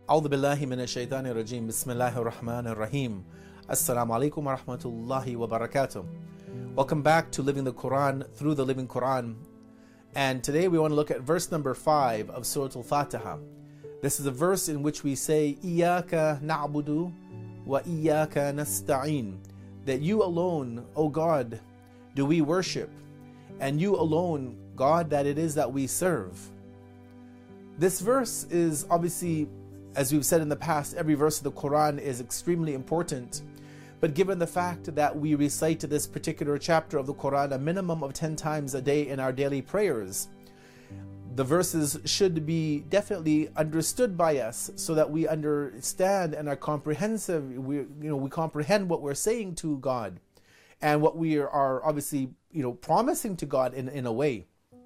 أعوذ بالله من الشيطان الرجيم بسم الله الرحمن الرحيم Assalamu alaikum wa rahmatullahi wa barakatuh. Welcome back to Living the Quran through the Living Quran. And today we want to look at verse number 5 of Surah Al-Fatiha. This is a verse in which we say, Iyaka na'budu wa iyaka nasta'in. That you alone, O God, do we worship. And you alone, God, that it is that we serve. This verse is obviously, as we've said in the past, every verse of the Quran is extremely important. But given the fact that we recite this particular chapter of the Quran a minimum of 10 times a day in our daily prayers, the verses should be definitely understood by us so that we understand and are comprehensive. We comprehend what we're saying to God and what we are obviously promising to God in a way.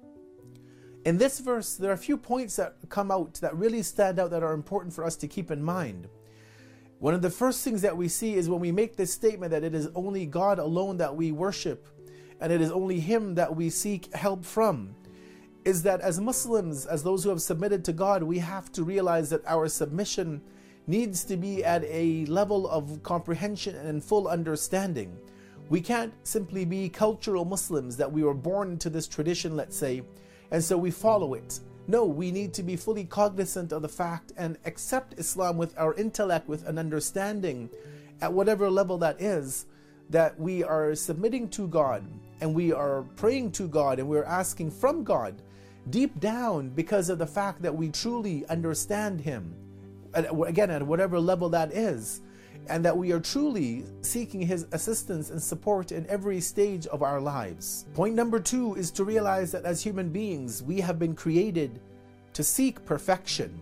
In this verse, there are a few points that come out that really stand out that are important for us to keep in mind. One of the first things that we see is when we make this statement that it is only God alone that we worship and it is only Him that we seek help from, is that as Muslims, as those who have submitted to God, we have to realize that our submission needs to be at a level of comprehension and full understanding. We can't simply be cultural Muslims that we were born into this tradition, let's say, and so we follow it. No, we need to be fully cognizant of the fact and accept Islam with our intellect, with an understanding at whatever level that is, that we are submitting to God and we are praying to God and we're asking from God deep down because of the fact that we truly understand Him, again at whatever level that is, and that we are truly seeking His assistance and support in every stage of our lives. Point number 2 is to realize that as human beings, we have been created to seek perfection.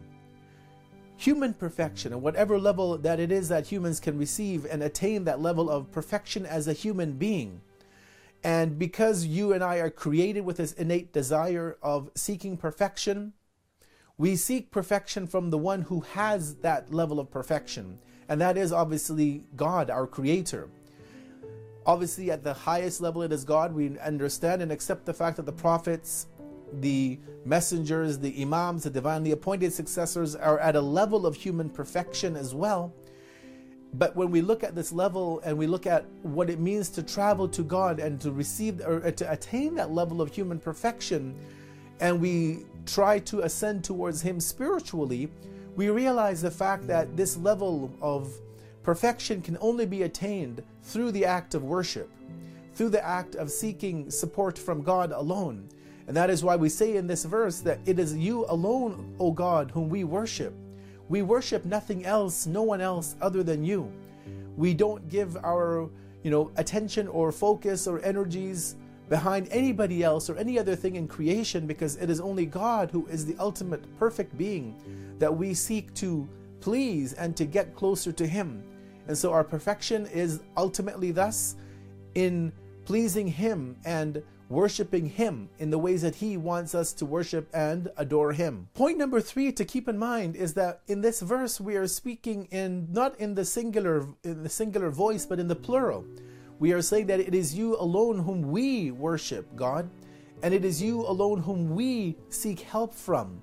Human perfection, and whatever level that it is that humans can receive and attain that level of perfection as a human being. And because you and I are created with this innate desire of seeking perfection, we seek perfection from the one who has that level of perfection. And that is obviously God, our Creator. Obviously, at the highest level, it is God. We understand and accept the fact that the prophets, the messengers, the imams, the divinely appointed successors are at a level of human perfection as well. But when we look at this level and we look at what it means to travel to God and to receive or to attain that level of human perfection, and we try to ascend towards Him spiritually, we realize the fact that this level of perfection can only be attained through the act of worship, through the act of seeking support from God alone. And that is why we say in this verse that it is you alone, O God, whom we worship. We worship nothing else, no one else other than you. We don't give our attention or focus or energies behind anybody else or any other thing in creation, because it is only God who is the ultimate perfect being that we seek to please and to get closer to Him. And so our perfection is ultimately thus in pleasing Him and worshiping Him in the ways that He wants us to worship and adore Him. Point number 3 to keep in mind is that in this verse we are speaking not in the singular voice, but in the plural. We are saying that it is you alone whom we worship, God, and it is you alone whom we seek help from.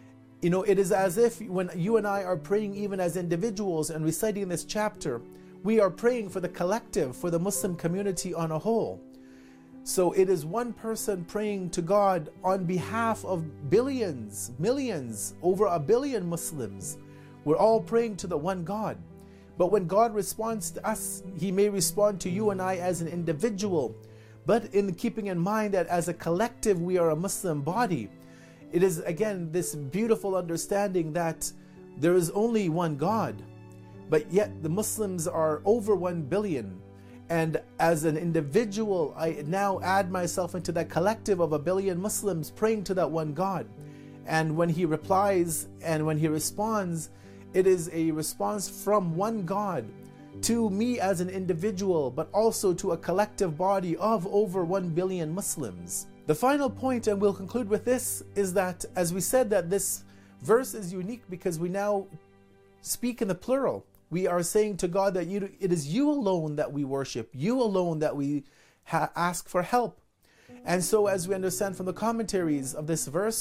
It is as if when you and I are praying even as individuals and reciting this chapter, we are praying for the collective, for the Muslim community on a whole. So it is one person praying to God on behalf of billions, millions, over 1 billion Muslims. We're all praying to the one God. But when God responds to us, He may respond to you and I as an individual. But in keeping in mind that as a collective we are a Muslim body, it is again this beautiful understanding that there is only one God. But yet the Muslims are over 1 billion. And as an individual, I now add myself into that collective of 1 billion Muslims praying to that one God. And when He replies and when He responds, it is a response from one God to me as an individual, but also to a collective body of over 1 billion Muslims. The final point, and we'll conclude with this, is that as we said that this verse is unique because we now speak in the plural. We are saying to God that it is you alone that we worship, you alone that we ask for help. And so as we understand from the commentaries of this verse,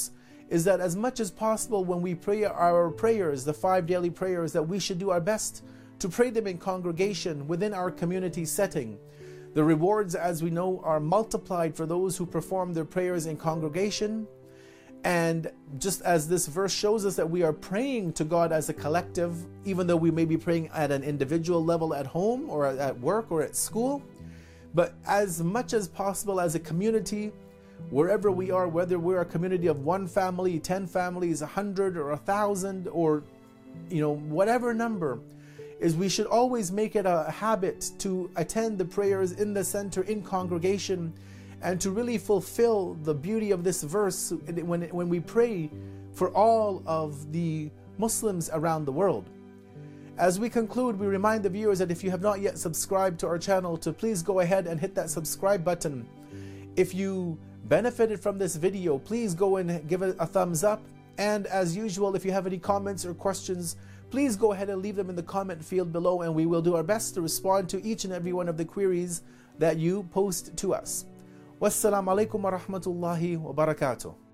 is that as much as possible when we pray our prayers, the 5 daily prayers, that we should do our best to pray them in congregation within our community setting. The rewards, as we know, are multiplied for those who perform their prayers in congregation. And just as this verse shows us that we are praying to God as a collective, even though we may be praying at an individual level at home or at work or at school, but as much as possible as a community, wherever we are, whether we're a community of 1 family, 10 families, 100 or 1,000, or whatever number, is we should always make it a habit to attend the prayers in the center, in congregation, and to really fulfill the beauty of this verse when we pray for all of the Muslims around the world. As we conclude, we remind the viewers that if you have not yet subscribed to our channel, to please go ahead and hit that subscribe button. If you benefited from this video, please go and give it a thumbs up. And as usual, if you have any comments or questions, please go ahead and leave them in the comment field below, and we will do our best to respond to each and every one of the queries that you post to us. Wassalamu alaikum wa rahmatullahi wa barakatuh.